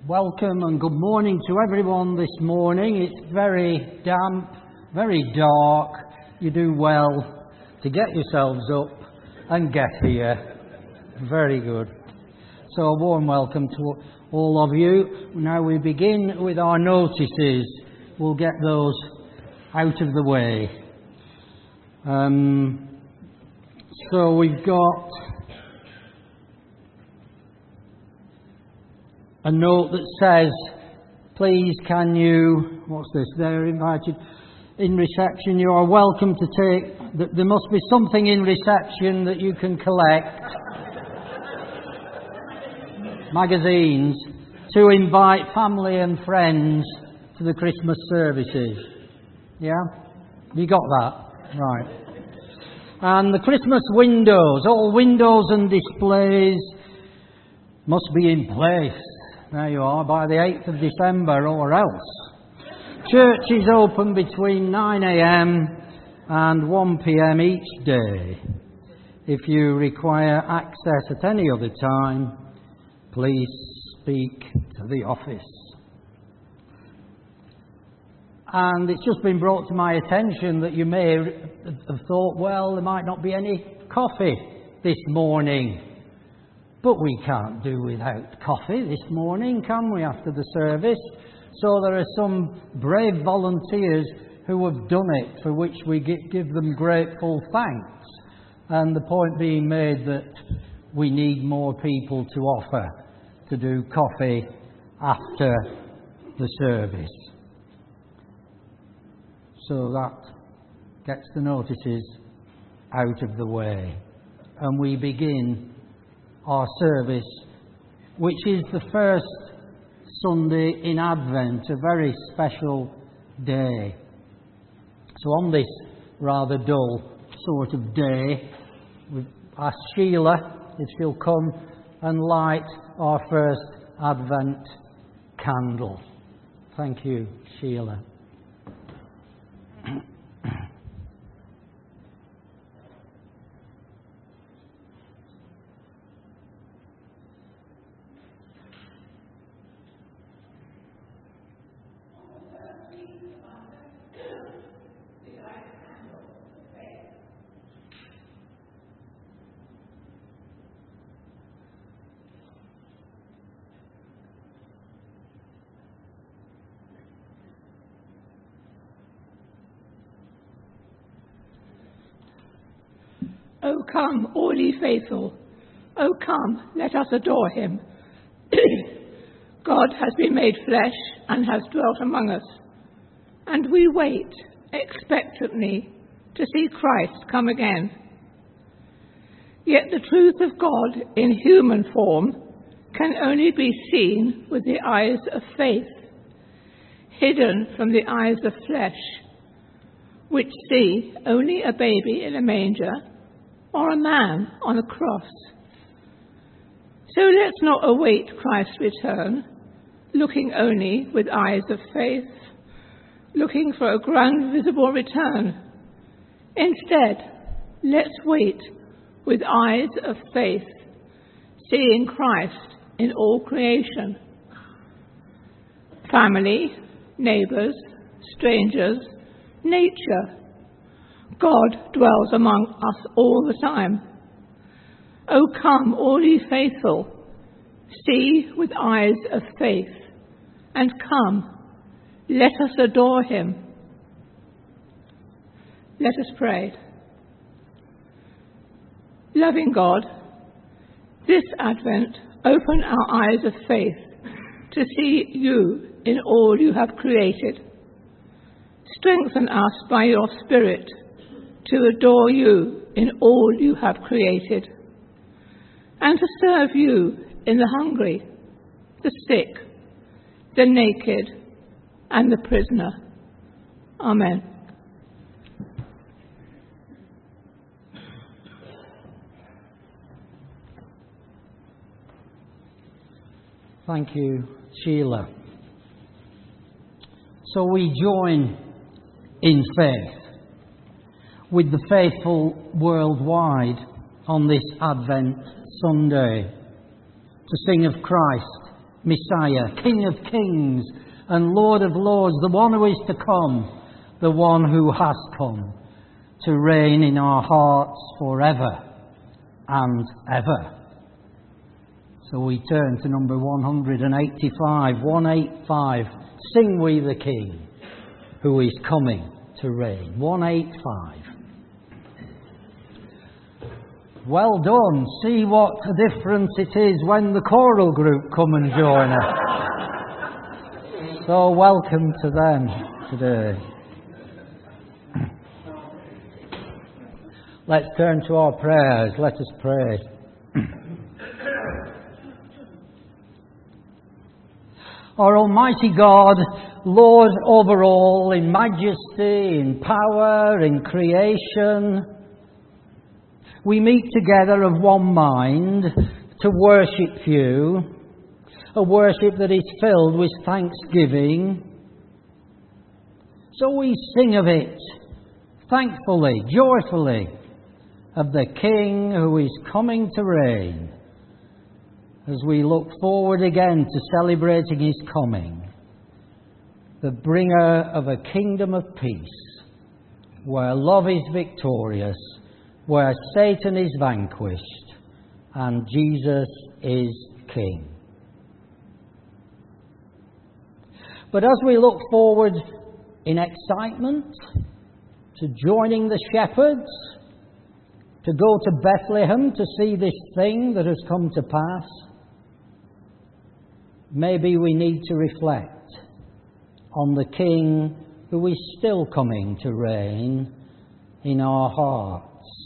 Welcome and good morning to everyone this morning. It's very damp, very dark. You do well to get yourselves up and get here. Very good. So a warm welcome to all of you. Now we begin with our notices. We'll get those out of the way. So we've got a note that says, please can you, what's this, they're invited in reception, you are welcome to take, there must be something in reception that you can collect, magazines, to invite family and friends to the Christmas services. Yeah? You got that? Right. And the Christmas windows, all windows and displays must be in place. There you are, by the 8th of December or else. Church is open between 9 a.m. and 1 p.m. each day. If you require access at any other time, please speak to the office. And it's just been brought to my attention that you may have thought, well, there might not be any coffee this morning. But we can't do without coffee this morning, can we, after the service? So there are some brave volunteers who have done it, for which we give them grateful thanks. And the point being made that we need more people to offer to do coffee after the service. So that gets the notices out of the way. And we begin our service, which is the first Sunday in Advent, a very special day. So on this rather dull sort of day, we've asked Sheila if she'll come and light our first Advent candle. Thank you, Sheila. O come, all ye faithful. O come, let us adore him. God has been made flesh and has dwelt among us. And we wait expectantly to see Christ come again. Yet the truth of God in human form can only be seen with the eyes of faith, hidden from the eyes of flesh, which see only a baby in a manger or a man on a cross. So let's not await Christ's return, looking only with eyes of faith, looking for a grand visible return. Instead, let's wait with eyes of faith, seeing Christ in all creation. Family, neighbours, strangers, nature, God dwells among us all the time. O come, all ye faithful, see with eyes of faith, and come, let us adore him. Let us pray. Loving God, this Advent, open our eyes of faith to see you in all you have created. Strengthen us by your Spirit to adore you in all you have created, and to serve you in the hungry, the sick, the naked, and the prisoner. Amen. Thank you, Sheila. So we join in faith with the faithful worldwide on this Advent Sunday to sing of Christ Messiah, King of kings and Lord of lords, the one who is to come, the one who has come to reign in our hearts forever and ever. So we turn to number 185, 185. Sing we the King who is coming to reign. 185. Well done. See what a difference it is when the choral group come and join us. So welcome to them today. Let's turn to our prayers. Let us pray. Our Almighty God, Lord over all, in majesty, in power, in creation, we meet together of one mind to worship you, a worship that is filled with thanksgiving. So we sing of it, thankfully, joyfully, of the King who is coming to reign, as we look forward again to celebrating his coming, the bringer of a kingdom of peace, where love is victorious, where Satan is vanquished, and Jesus is King. But as we look forward in excitement to joining the shepherds, to go to Bethlehem to see this thing that has come to pass, maybe we need to reflect on the King who is still coming to reign in our hearts.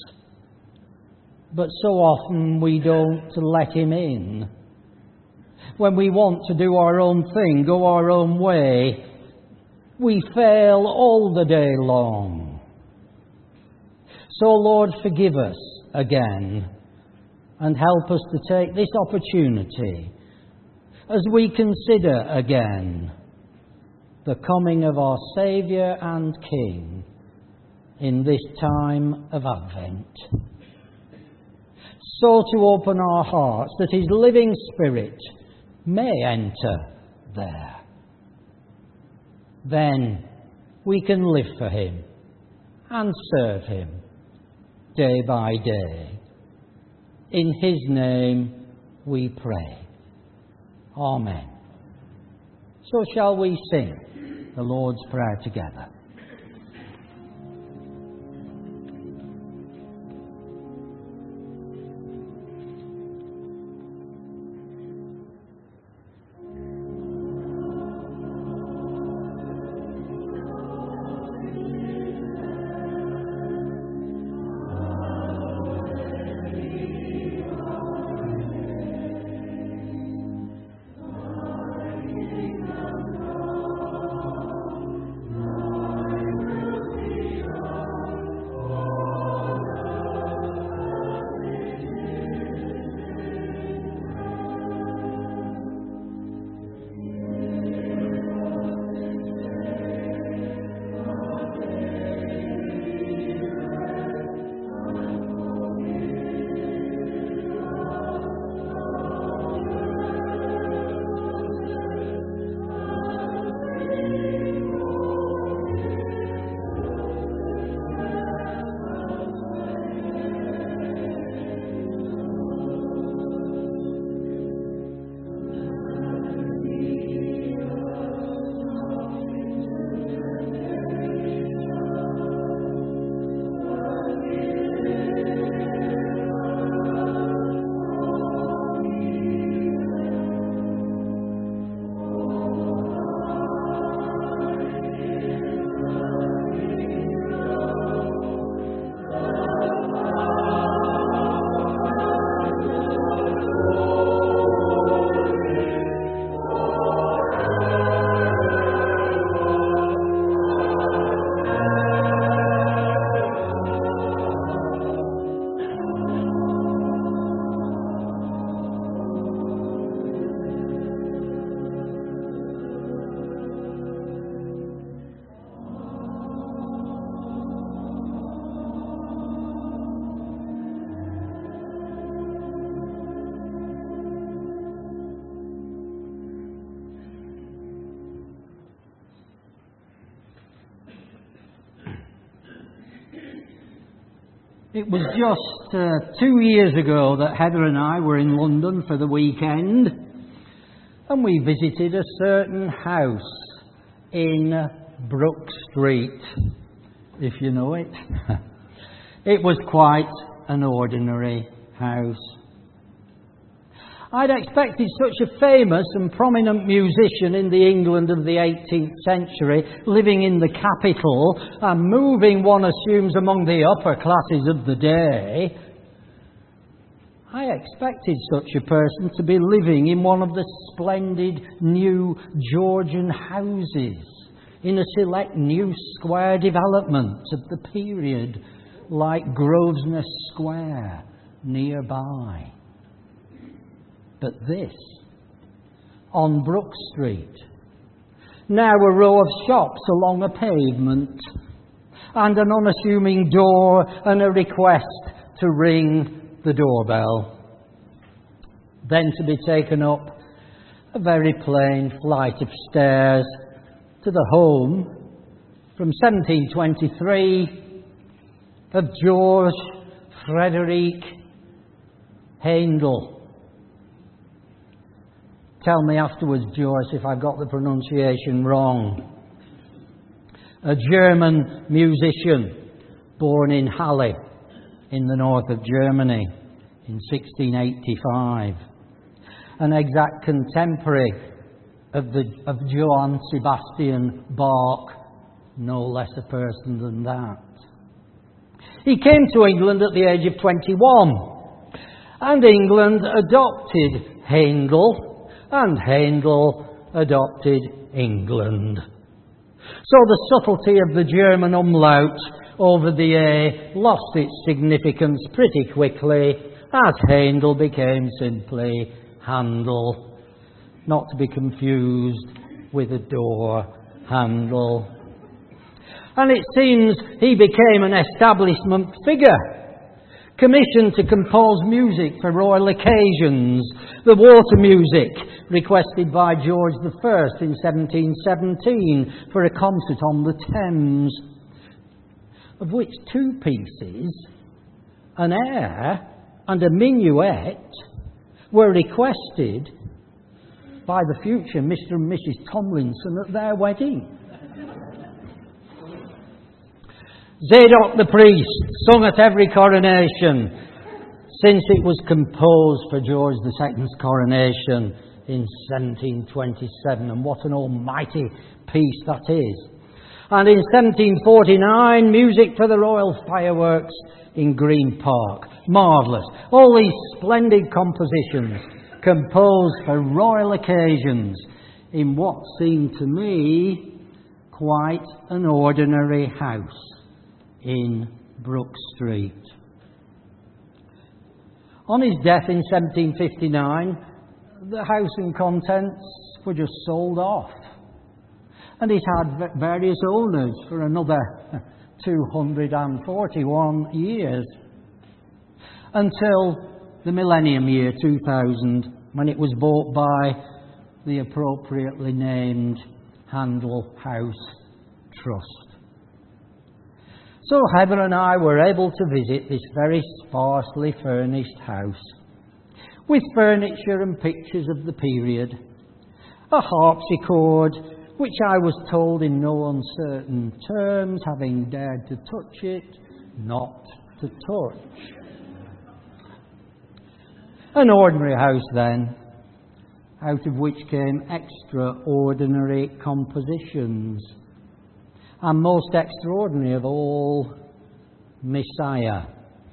But so often we don't let him in. When we want to do our own thing, go our own way, we fail all the day long. So Lord, forgive us again and help us to take this opportunity as we consider again the coming of our Saviour and King in this time of Advent. So to open our hearts that his living Spirit may enter there. Then we can live for him and serve him day by day. In his name we pray. Amen. So shall we sing the Lord's Prayer together. It was just 2 years ago that Heather and I were in London for the weekend, and we visited a certain house in Brook Street, if you know it. It was quite an ordinary house. I'd expected such a famous and prominent musician in the England of the 18th century, living in the capital and moving, one assumes, among the upper classes of the day. I expected such a person to be living in one of the splendid new Georgian houses in a select new square development of the period, like Grosvenor Square nearby. But this, on Brook Street, now a row of shops along a pavement, and an unassuming door and a request to ring the doorbell. Then to be taken up a very plain flight of stairs to the home from 1723 of George Frederick Handel. Tell me afterwards, Joyce, if I've got the pronunciation wrong. A German musician born in Halle in the north of Germany in 1685. An exact contemporary of Johann Sebastian Bach, no less a person than that. He came to England at the age of 21, and England adopted Handel, and Handel adopted England. So the subtlety of the German umlaut over the A lost its significance pretty quickly as Handel became simply Handel, not to be confused with a door handle. And it seems he became an establishment figure, commissioned to compose music for royal occasions, the water music requested by George I in 1717 for a concert on the Thames, of which two pieces, an air and a minuet, were requested by the future Mr. and Mrs. Tomlinson at their wedding. Zadok the priest, sung at every coronation, since it was composed for George II's coronation in 1727. And what an almighty piece that is. And in 1749, music for the royal fireworks in Green Park. Marvellous. All these splendid compositions composed for royal occasions in what seemed to me quite an ordinary house in Brook Street. On his death in 1759, the house and contents were just sold off, and it had various owners for another 241 years, until the millennium year 2000, when it was bought by the appropriately named Handel House Trust. So Heather and I were able to visit this very sparsely furnished house, with furniture and pictures of the period, a harpsichord, which I was told in no uncertain terms, having dared to touch it, not to touch. An ordinary house then, out of which came extraordinary compositions. And most extraordinary of all, Messiah.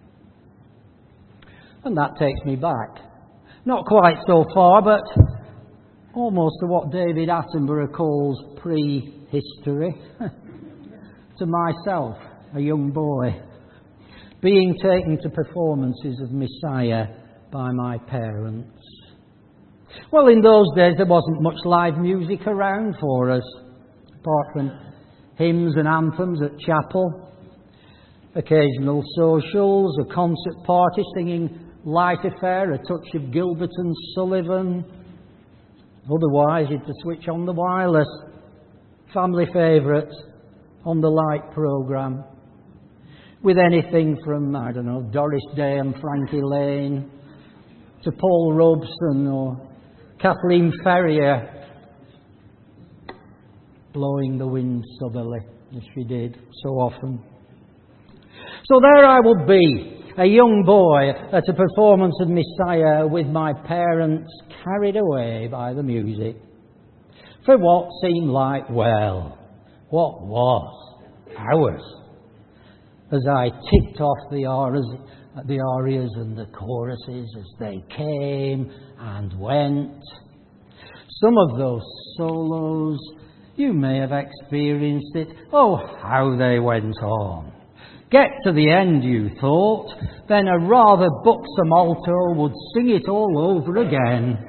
And that takes me back. Not quite so far, but almost to what David Attenborough calls prehistory. To myself, a young boy, being taken to performances of Messiah by my parents. Well, in those days there wasn't much live music around for us, apart from hymns and anthems at chapel, occasional socials, a concert party singing Light Affair, a touch of Gilbert and Sullivan. Otherwise, you had to switch on the wireless, family favourite on the light programme. with anything from, I don't know, Doris Day and Frankie Lane to Paul Robeson or Kathleen Ferrier blowing the wind southerly, as she did so often. So there I would be, a young boy at a performance of Messiah with my parents carried away by the music for what seemed like, well, what was hours, as I ticked off the arias and the choruses as they came and went. Some of those solos, you may have experienced it. Oh, how they went on. Get to the end, you thought, then a rather buxom alto would sing it all over again.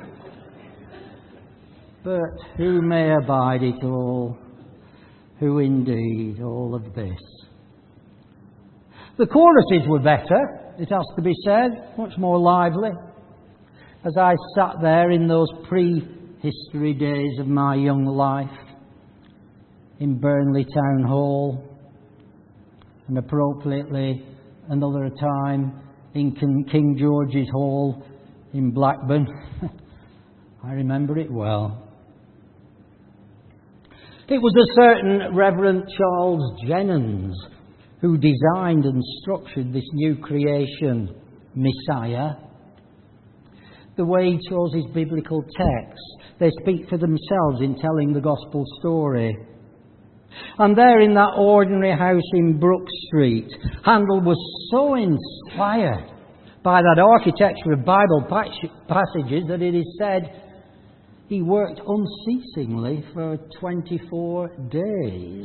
But who may abide it all? Who indeed all of this? The choruses were better, it has to be said, much more lively. As I sat there in those pre-history days of my young life, in Burnley Town Hall, and appropriately another time in King George's Hall in Blackburn. I remember it well. It was a certain Reverend Charles Jennens who designed and structured this new creation, Messiah. The way he chose his biblical texts, they speak for themselves in telling the gospel story. And there in that ordinary house in Brook Street, Handel was so inspired by that architecture of Bible passages that it is said he worked unceasingly for 24 days.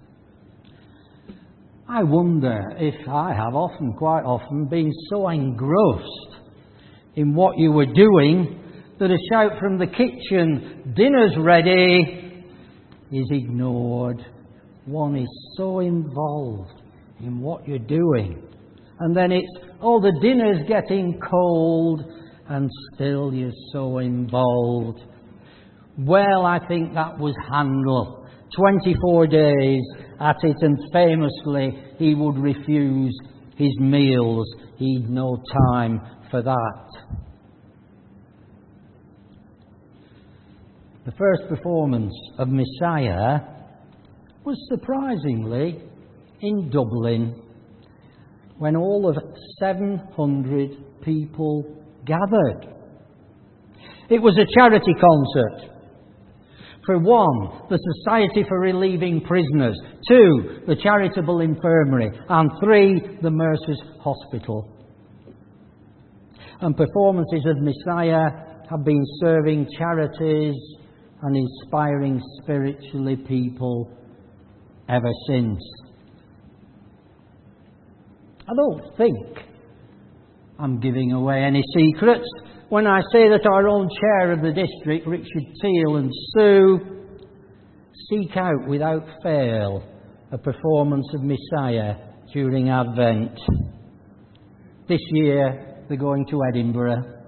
I wonder if I have quite often, been so engrossed in what you were doing that a shout from the kitchen, "Dinner's ready," is ignored. One is so involved in what you're doing. And then it's, oh, the dinner's getting cold, and still you're so involved. Well, I think that was Handel. 24 days at it, and famously he would refuse his meals. He'd no time for that. The first performance of Messiah was surprisingly in Dublin, when all of 700 people gathered. It was a charity concert. For one, the Society for Relieving Prisoners. 2, the Charitable Infirmary. And 3, the Mercers Hospital. And performances of Messiah have been serving charities and inspiring spiritually people ever since. I don't think I'm giving away any secrets when I say that our own chair of the district, Richard Teal, and Sue seek out without fail a performance of Messiah during Advent. This year they're going to Edinburgh.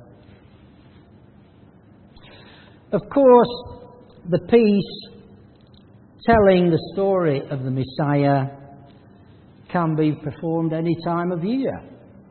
Of course, the piece telling the story of the Messiah can be performed any time of year.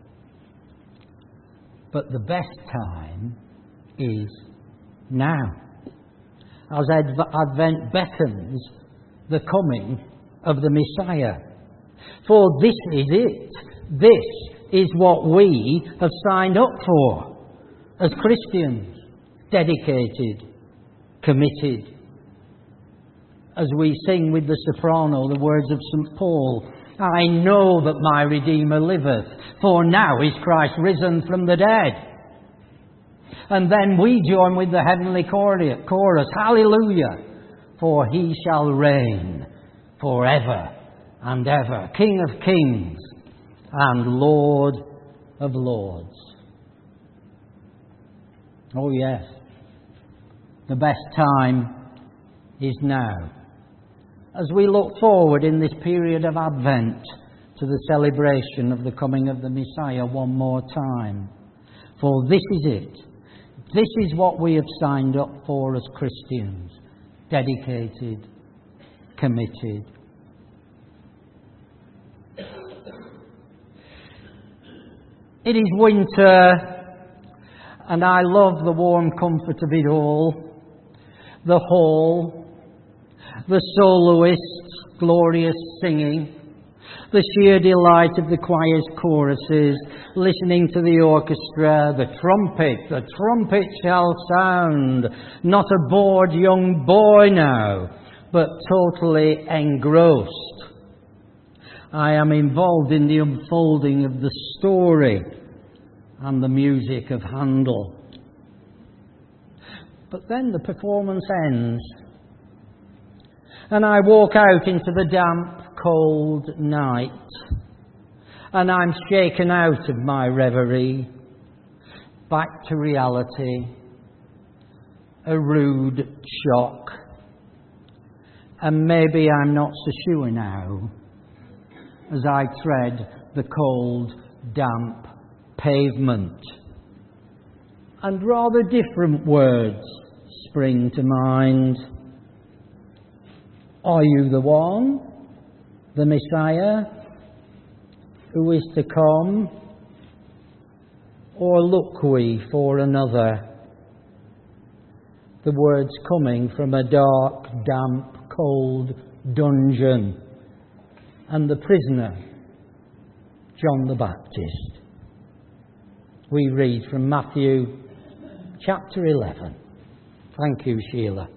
But the best time is now, as Advent beckons the coming of the Messiah. For this is it. This is what we have signed up for as Christians, dedicated, committed. As we sing with the soprano the words of St. Paul, I know that my Redeemer liveth, for now is Christ risen from the dead. And then we join with the heavenly chorus, hallelujah, for he shall reign forever and ever, King of kings and Lord of lords. Oh yes, the best time is now, as we look forward in this period of Advent to the celebration of the coming of the Messiah one more time. For this is it. This is what we have signed up for as Christians, dedicated, committed. It is winter, and I love the warm comfort of it all. The hall, the soloists' glorious singing, the sheer delight of the choir's choruses, listening to the orchestra, the trumpet shall sound, not a bored young boy now, but totally engrossed. I am involved in the unfolding of the story and the music of Handel. But then the performance ends, and I walk out into the damp, cold night, and I'm shaken out of my reverie, back to reality, a rude shock, and maybe I'm not so sure now as I tread the cold, damp pavement. And rather different words spring to mind. Are you the one, the Messiah, who is to come? Or look we for another? The words coming from a dark, damp, cold dungeon, and the prisoner, John the Baptist. We read from Matthew chapter 11. Thank you, Sheila.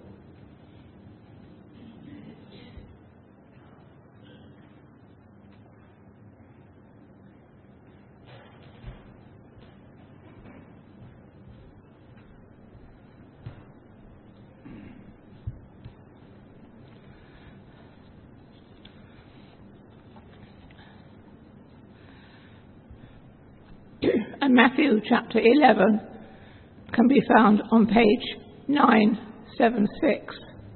And Matthew chapter 11 can be found on page 976.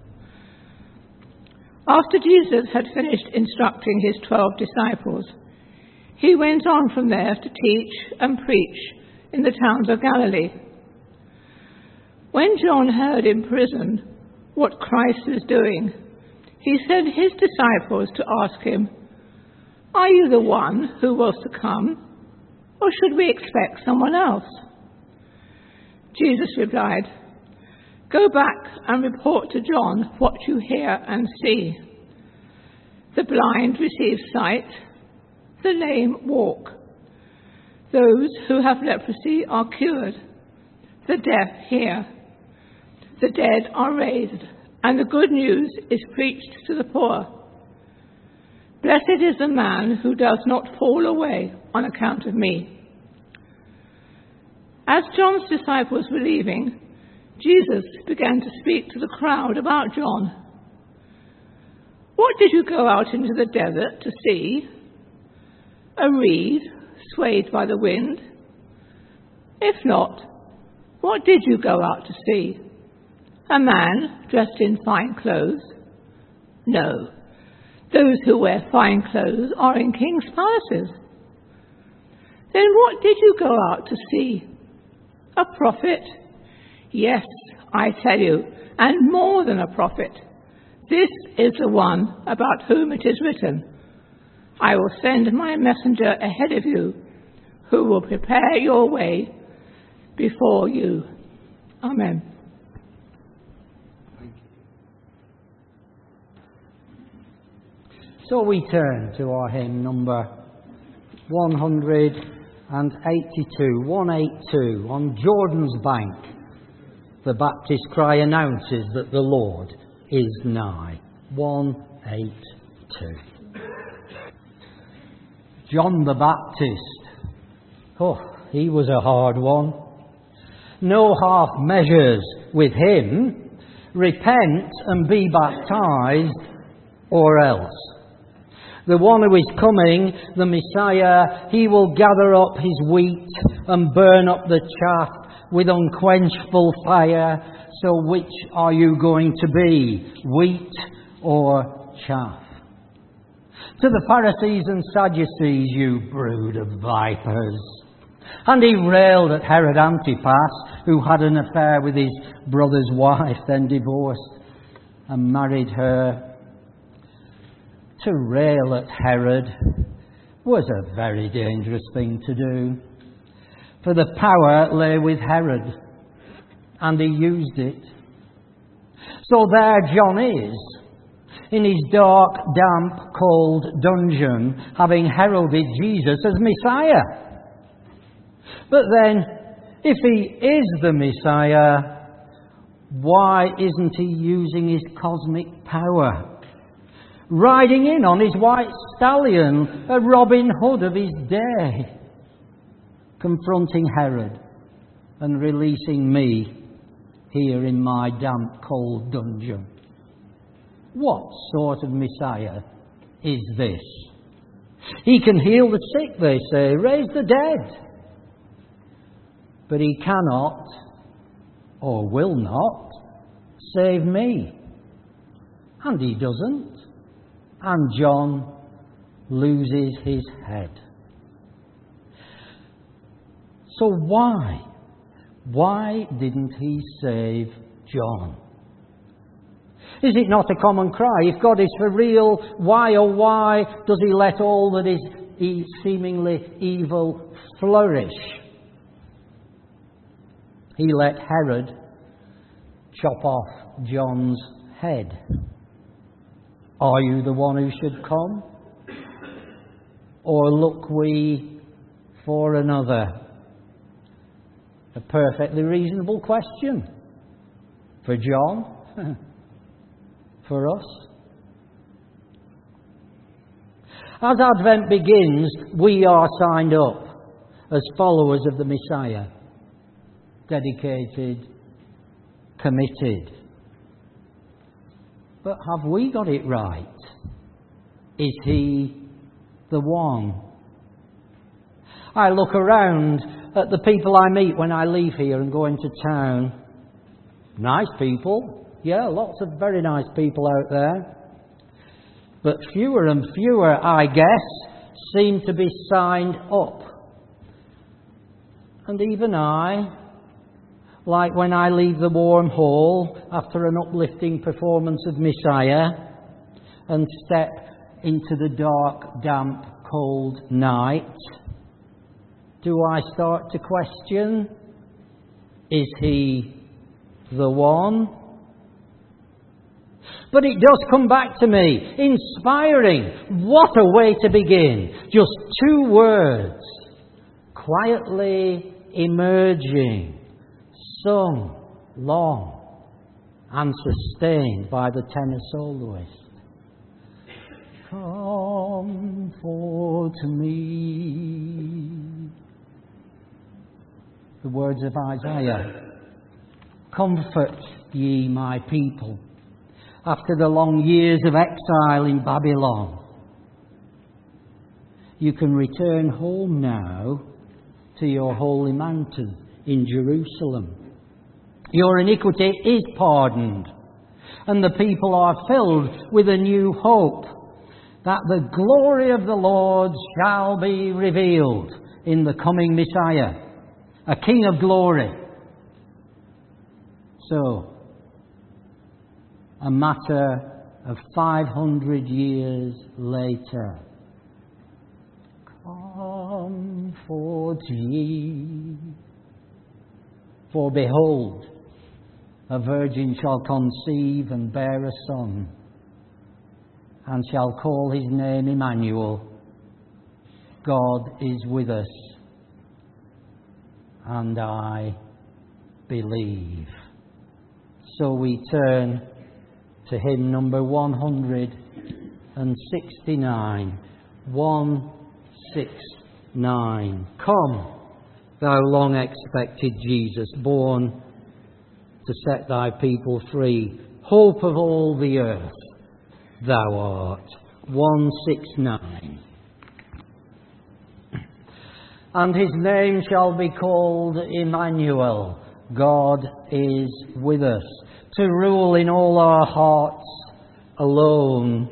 After Jesus had finished instructing his 12 disciples, he went on from there to teach and preach in the towns of Galilee. When John heard in prison what Christ was doing, he sent his disciples to ask him, "Are you the one who was to come? Or should we expect someone else?" Jesus replied, "Go back and report to John what you hear and see. The blind receive sight, the lame walk. Those who have leprosy are cured, the deaf hear, the dead are raised, and the good news is preached to the poor. Blessed is the man who does not fall away on account of me." As John's disciples were leaving, Jesus began to speak to the crowd about John. "What did you go out into the desert to see? A reed swayed by the wind? If not, what did you go out to see? A man dressed in fine clothes? No. Those who wear fine clothes are in kings' palaces. Then what did you go out to see? A prophet? Yes, I tell you, and more than a prophet. This is the one about whom it is written, 'I will send my messenger ahead of you, who will prepare your way before you.'" Amen. So we turn to our hymn number 182. On Jordan's bank, the Baptist cry announces that the Lord is nigh. 182. John the Baptist. Oh, he was a hard one. No half measures with him. Repent and be baptized, or else. The one who is coming, the Messiah, he will gather up his wheat and burn up the chaff with unquenchable fire. So which are you going to be, wheat or chaff? To the Pharisees and Sadducees, you brood of vipers. And he railed at Herod Antipas, who had an affair with his brother's wife, then divorced and married her. To rail at Herod was a very dangerous thing to do. For the power lay with Herod, and he used it. So there John is, in his dark, damp, cold dungeon, having heralded Jesus as Messiah. But then, if he is the Messiah, why isn't he using his cosmic power? Riding in on his white stallion, a Robin Hood of his day, confronting Herod and releasing me here in my damp, cold dungeon. What sort of Messiah is this? He can heal the sick, they say, raise the dead. But he cannot, or will not, save me. And he doesn't. And John loses his head. So why? Why didn't he save John? Is it not a common cry? If God is for real, why, oh why, does he let all that is seemingly evil flourish? He let Herod chop off John's head. Are you the one who should come? Or look we for another? A perfectly reasonable question. For John, for us. As Advent begins, we are signed up as followers of the Messiah. Dedicated, committed. But have we got it right? Is he the one? I look around at the people I meet when I leave here and go into town. Nice people. Yeah, lots of very nice people out there. But fewer and fewer, I guess, seem to be signed up. And even I, like when I leave the warm hall after an uplifting performance of Messiah and step into the dark, damp, cold night, do I start to question, is he the one? But it does come back to me, inspiring. What a way to begin. Just 2 words, quietly emerging, sung long and sustained by the tenor soloist. Comfort me. The words of Isaiah. Comfort ye my people after the long years of exile in Babylon. You can return home now to your holy mountain in Jerusalem. Your iniquity is pardoned, and the people are filled with a new hope that the glory of the Lord shall be revealed in the coming Messiah, a King of glory. So, a matter of 500 years later, comfort ye, for behold, a virgin shall conceive and bear a son, and shall call his name Emmanuel. God is with us, and I believe. So we turn to hymn number 169. 169. Come, thou long expected Jesus, born to set thy people free, hope of all the earth, thou art. 169. And his name shall be called Emmanuel. God is with us, to rule in all our hearts alone.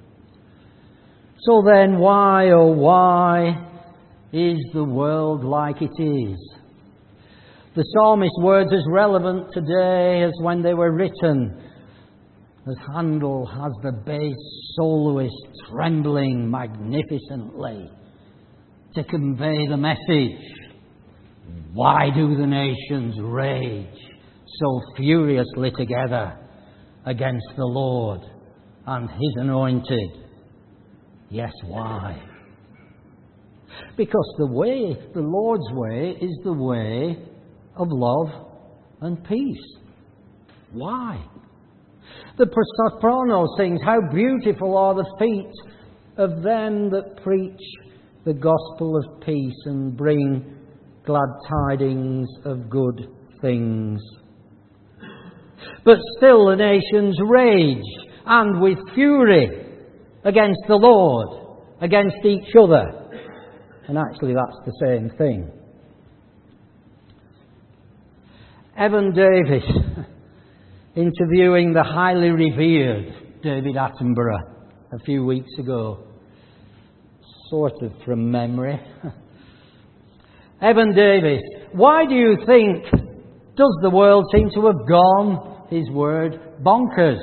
So then, why, oh why, is the world like it is? The psalmist's words as relevant today as when they were written, as Handel has the bass soloist trembling magnificently to convey the message. Why do the nations rage so furiously together against the Lord and his anointed? Yes, why? Because the Lord's way, is the way of love and peace. Why? The soprano sings, "How beautiful are the feet of them that preach the gospel of peace and bring glad tidings of good things." But still the nations rage, and with fury, against the Lord, against each other. And actually that's the same thing. Evan Davis, interviewing the highly revered David Attenborough a few weeks ago, sort of from memory. Evan Davis, why do you think does the world seem to have gone, his word, bonkers?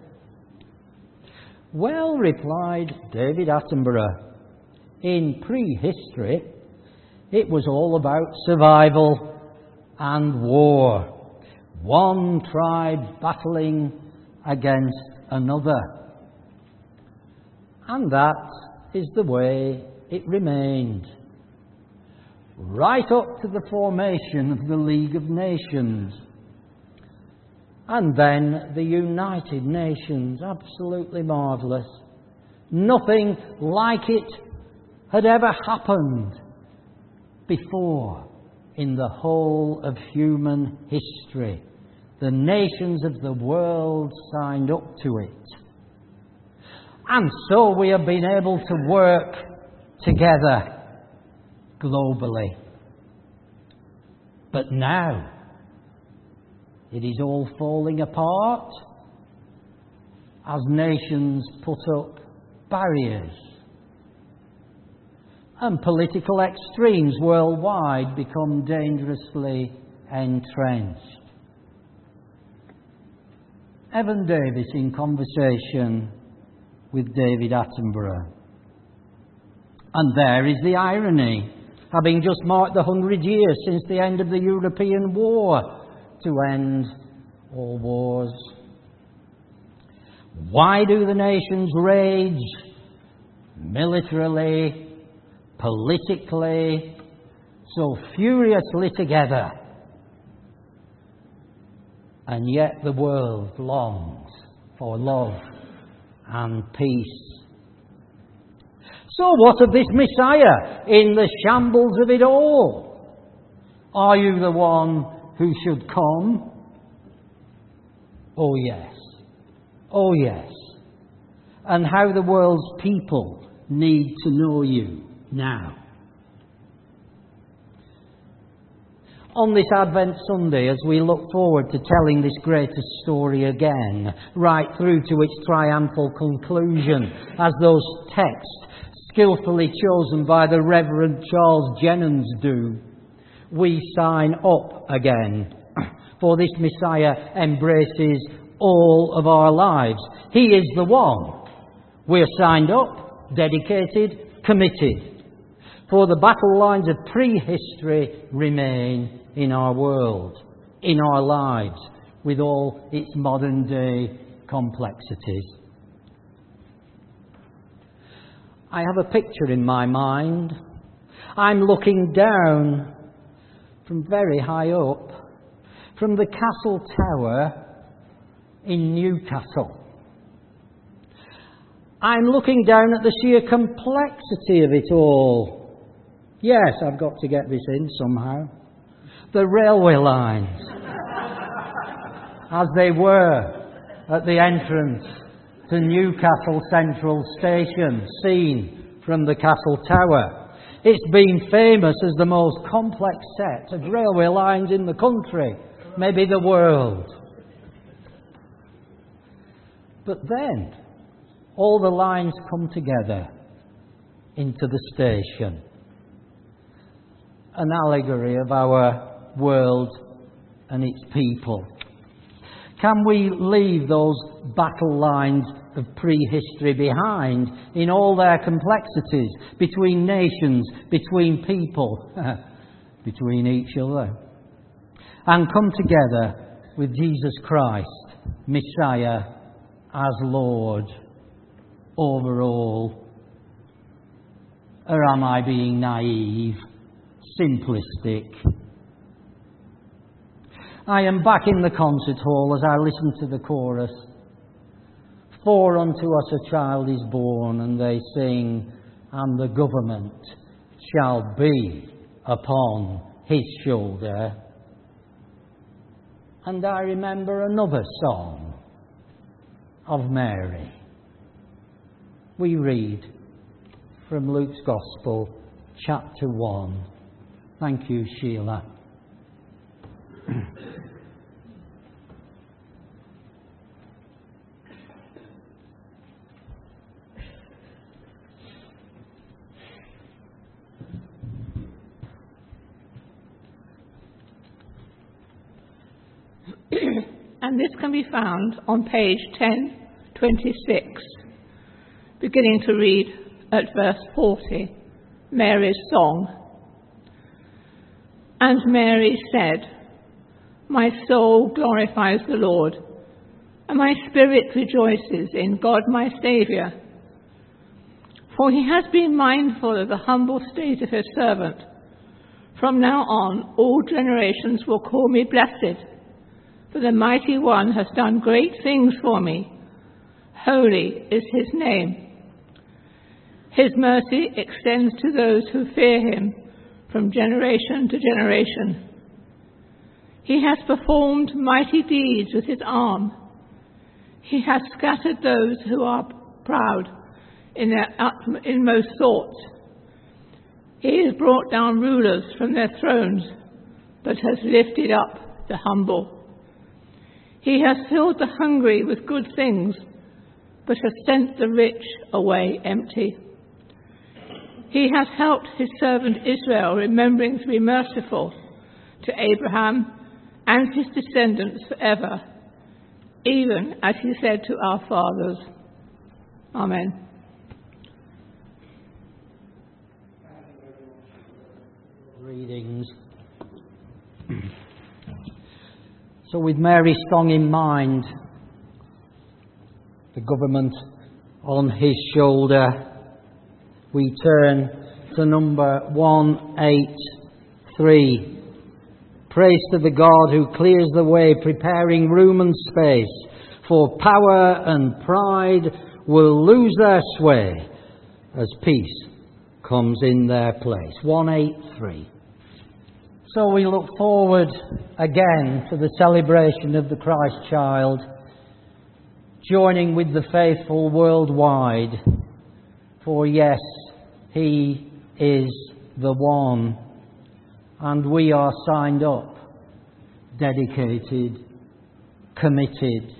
Well, replied David Attenborough, in prehistory it was all about survival and war. One tribe battling against another. And that is the way it remained. Right up to the formation of the League of Nations. And then the United Nations, absolutely marvellous. Nothing like it had ever happened before in the whole of human history. The nations of the world signed up to it. And so we have been able to work together globally. But now it is all falling apart as nations put up barriers and political extremes worldwide become dangerously entrenched. Evan Davis in conversation with David Attenborough. And there is the irony, having just marked the 100 years since the end of the European war to end all wars. Why do the nations rage militarily, politically, so furiously together? And yet the world longs for love and peace. So what of this Messiah in the shambles of it all? Are you the one who should come? Oh yes. Oh yes. And how the world's people need to know you now. On this Advent Sunday, as we look forward to telling this greatest story again, right through to its triumphal conclusion, as those texts skillfully chosen by the Reverend Charles Jennens do, we sign up again, for this Messiah embraces all of our lives. He is the one. We're signed up, dedicated, committed. For the battle lines of prehistory remain in our world, in our lives, with all its modern day complexities. I have a picture in my mind. I'm looking down from very high up, from the Castle Tower in Newcastle. I'm looking down at the sheer complexity of it all. Yes, I've got to get this in somehow. The railway lines, as they were at the entrance to Newcastle Central Station, seen from the Castle Tower. It's been famous as the most complex set of railway lines in the country, maybe the world. But then, all the lines come together into the station. An allegory of our world and its people. Can we leave those battle lines of prehistory behind in all their complexities, between nations, between people? between each other, and come together with Jesus Christ, Messiah, as Lord over all? Or am I being naive, simplistic? I am back in the concert hall as I listen to the chorus. For unto us a child is born, and they sing, and the government shall be upon his shoulder. And I remember another song of Mary. We read from Luke's Gospel, chapter 1. Thank you, Sheila. And this can be found on page 1026, beginning to read at verse 40, Mary's song. And Mary said, My soul glorifies the Lord, and my spirit rejoices in God my Saviour. For he has been mindful of the humble state of his servant. From now on all generations will call me blessed. For the Mighty One has done great things for me. Holy is his name. His mercy extends to those who fear him from generation to generation. He has performed mighty deeds with his arm. He has scattered those who are proud in their inmost thoughts. He has brought down rulers from their thrones, but has lifted up the humble. He has filled the hungry with good things, but has sent the rich away empty. He has helped his servant Israel, remembering to be merciful to Abraham and his descendants forever, even as he said to our fathers. Amen. Readings. So with Mary's song in mind, the government on his shoulder, we turn to number 183. Praise to the God who clears the way, preparing room and space, for power and pride will lose their sway as peace comes in their place. 183. So we look forward again to the celebration of the Christ child, joining with the faithful worldwide. For yes, he is the one, and we are signed up, dedicated, committed.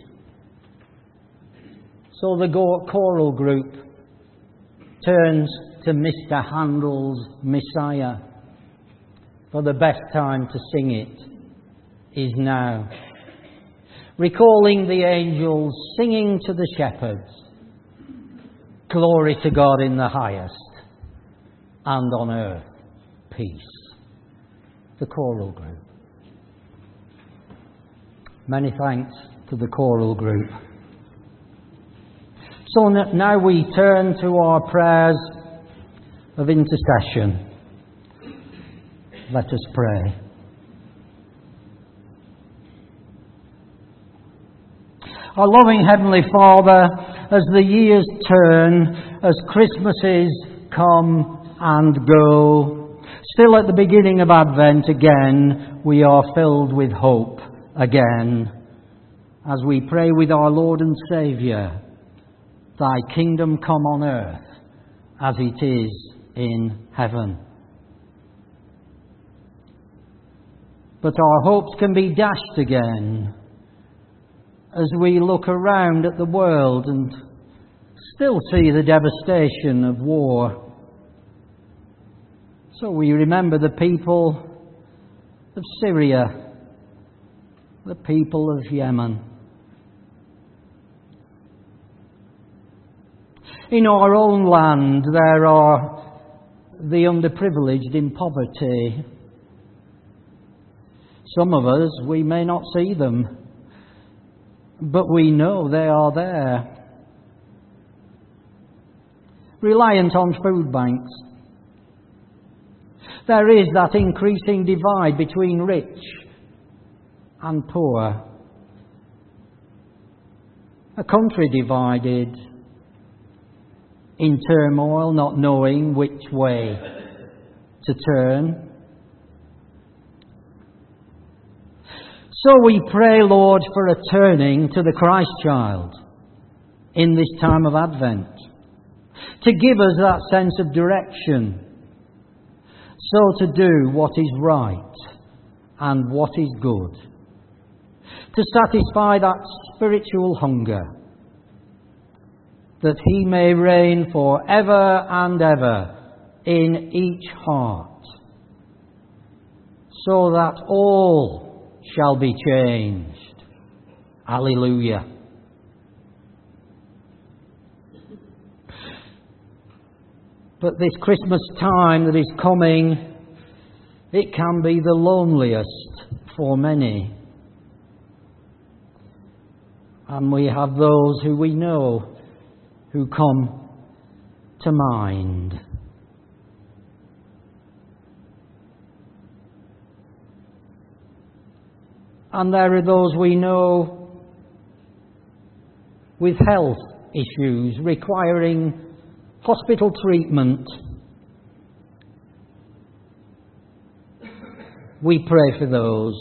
So the choral group turns to Mr. Handel's Messiah, for the best time to sing it is now. Recalling the angels singing to the shepherds, glory to God in the highest, and on earth peace. The choral group. Many thanks to the choral group. So now we turn to our prayers of intercession. Let us pray. Our loving Heavenly Father, as the years turn, as Christmases come and go, still at the beginning of Advent again, we are filled with hope again, as we pray with our Lord and Saviour, Thy kingdom come on earth as it is in heaven. But our hopes can be dashed again as we look around at the world and still see the devastation of war. So we remember the people of Syria, the people of Yemen. In our own land, there are the underprivileged in poverty, Some of us, we may not see them, but we know they are there. Reliant on food banks. There is that increasing divide between rich and poor. A country divided, in turmoil, not knowing which way to turn. So we pray, Lord, for a turning to the Christ child in this time of Advent, to give us that sense of direction, so to do what is right and what is good, to satisfy that spiritual hunger, that He may reign for ever and ever in each heart, so that all shall be changed. Alleluia. But this Christmas time that is coming, it can be the loneliest for many. And we have those who we know who come to mind. And there are those we know with health issues requiring hospital treatment. We pray for those.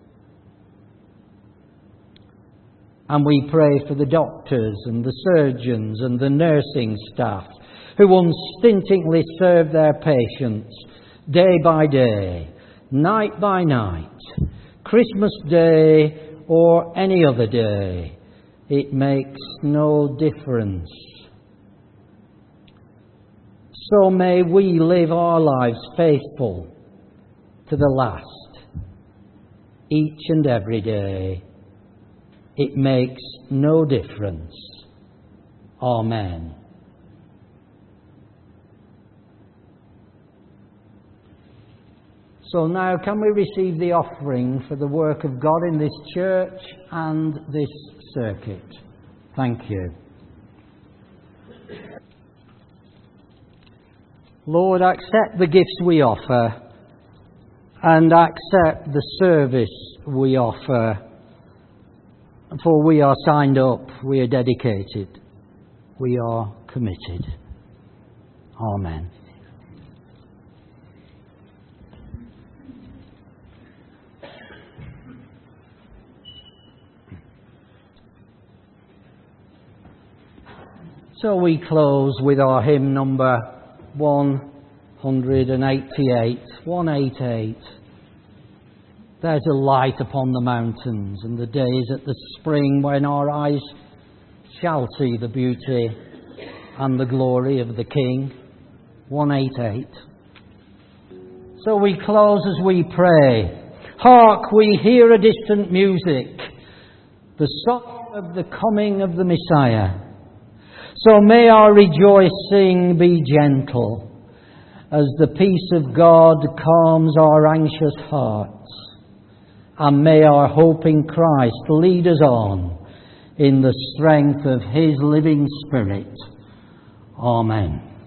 And we pray for the doctors and the surgeons and the nursing staff who unstintingly serve their patients day by day, night by night, Christmas Day or any other day. It makes no difference. So may we live our lives faithful to the last, each and every day. It makes no difference. Amen. So now can we receive the offering for the work of God in this church and this circuit? Thank you. Lord, accept the gifts we offer and accept the service we offer. For we are signed up, we are dedicated, we are committed. Amen. So we close with our hymn number 188, 188. There's a light upon the mountains, and the days at the spring when our eyes shall see the beauty and the glory of the King. 188. So we close as we pray. Hark, we hear a distant music, the song of the coming of the Messiah. So may our rejoicing be gentle, as the peace of God calms our anxious hearts. And may our hope in Christ lead us on in the strength of His living Spirit. Amen.